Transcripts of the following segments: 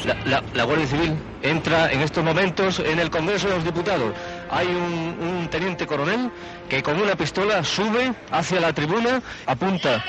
La Guardia Civil entra en estos momentos en el Congreso de los Diputados. Hay un teniente coronel que con una pistola sube hacia la tribuna, apunta.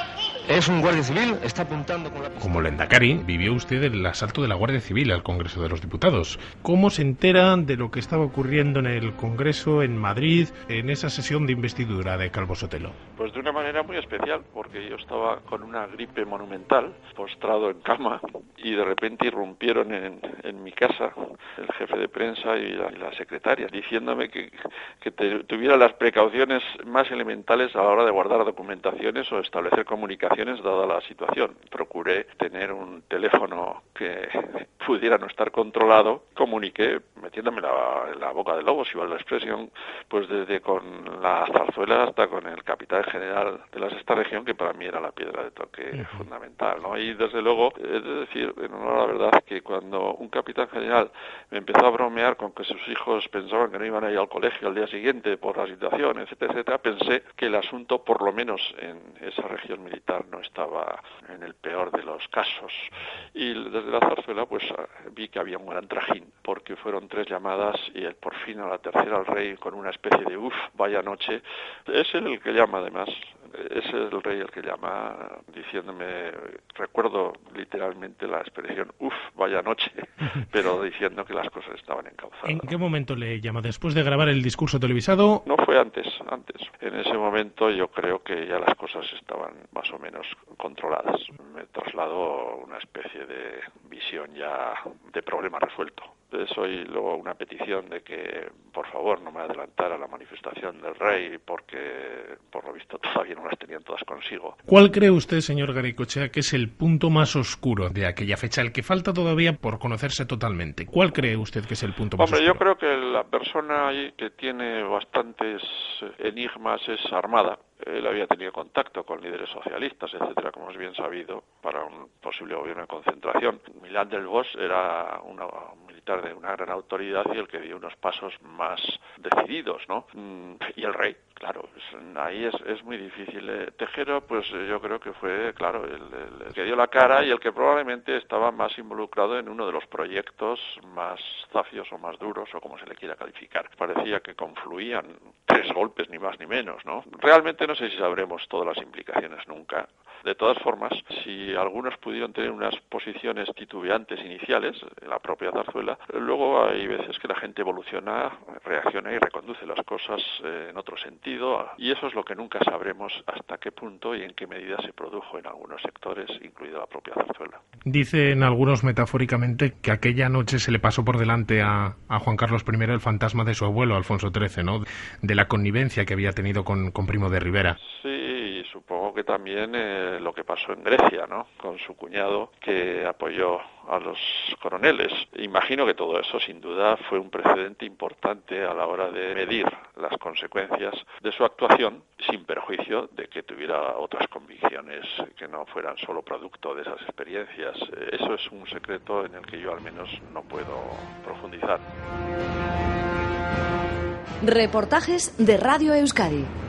Es un guardia civil, está apuntando con la pistola. Como Lehendakari, vivió usted el asalto de la Guardia Civil al Congreso de los Diputados. ¿Cómo se entera de lo que estaba ocurriendo en el Congreso, en Madrid, en esa sesión de investidura de Calvo Sotelo? Pues de una manera muy especial, porque yo estaba con una gripe monumental, postrado en cama, y de repente irrumpieron en mi casa el jefe de prensa y la secretaria, diciéndome que tuviera las precauciones más elementales a la hora de guardar documentaciones o establecer comunicaciones dada la situación. Procuré tener un teléfono que pudiera no estar controlado. Comuniqué metiéndome en la boca del lobo, si vale la expresión, pues desde con la Zarzuela hasta con el capitán general de la Sexta Región, que para mí era la piedra de toque fundamental, ¿no? Y desde luego, es decir, en honor a la verdad, que cuando un capitán general me empezó a bromear con que sus hijos pensaban que no iban a ir al colegio al día siguiente por la situación, etcétera, etcétera, pensé que el asunto, por lo menos en esa región militar, no estaba en el peor de los casos. Y desde la Zarzuela pues vi que había un gran trajín, porque fueron 3 llamadas y por fin a la tercera al rey con una especie de vaya noche. Es él el que llama, además. Es el rey el que llama diciéndome, recuerdo literalmente la expresión vaya noche, pero diciendo que las cosas estaban encauzadas. ¿En qué momento le llama? ¿Después de grabar el discurso televisado? No, fue antes. En ese momento yo creo que ya las cosas estaban más o menos controladas. Me trasladó una especie de visión ya de problema resuelto. Soy luego una petición de que por favor no me adelantara la manifestación del rey, porque por lo visto todavía no las tenían todas consigo. ¿Cuál cree usted, señor Garaikoetxea, que es el punto más oscuro de aquella fecha, el que falta todavía por conocerse totalmente? ¿Cuál cree usted que es el punto más oscuro? Yo creo que la persona ahí que tiene bastantes enigmas es Armada. Él había tenido contacto con líderes socialistas, etcétera, como es bien sabido, para un posible gobierno de concentración. Milán del Bosch era un militar de una gran autoridad y el que dio unos pasos más decididos, ¿no? Y el rey, claro, ahí es muy difícil. Tejero, pues yo creo que fue, claro, el que dio la cara y el que probablemente estaba más involucrado en uno de los proyectos más zafios o más duros, o como se le quiera calificar. Parecía que confluían 3 golpes, ni más ni menos, ¿no? Realmente no sé si sabremos todas las implicaciones nunca. De todas formas, si algunos pudieron tener unas posiciones titubeantes iniciales, en la propia Zarzuela, luego hay veces que la gente evoluciona, reacciona y reconduce las cosas en otro sentido, y eso es lo que nunca sabremos hasta qué punto y en qué medida se produjo en algunos sectores, incluida la propia Zarzuela. Dicen algunos metafóricamente que aquella noche se le pasó por delante a Juan Carlos I el fantasma de su abuelo, Alfonso XIII, ¿no? De la connivencia que había tenido con Primo de Rivera. Sí, supongo que también lo que pasó en Grecia, ¿no? Con su cuñado que apoyó a los coroneles. Imagino que todo eso, sin duda, fue un precedente importante a la hora de medir las consecuencias de su actuación, sin perjuicio de que tuviera otras convicciones que no fueran solo producto de esas experiencias. Eso es un secreto en el que yo al menos no puedo profundizar. Reportajes de Radio Euskadi.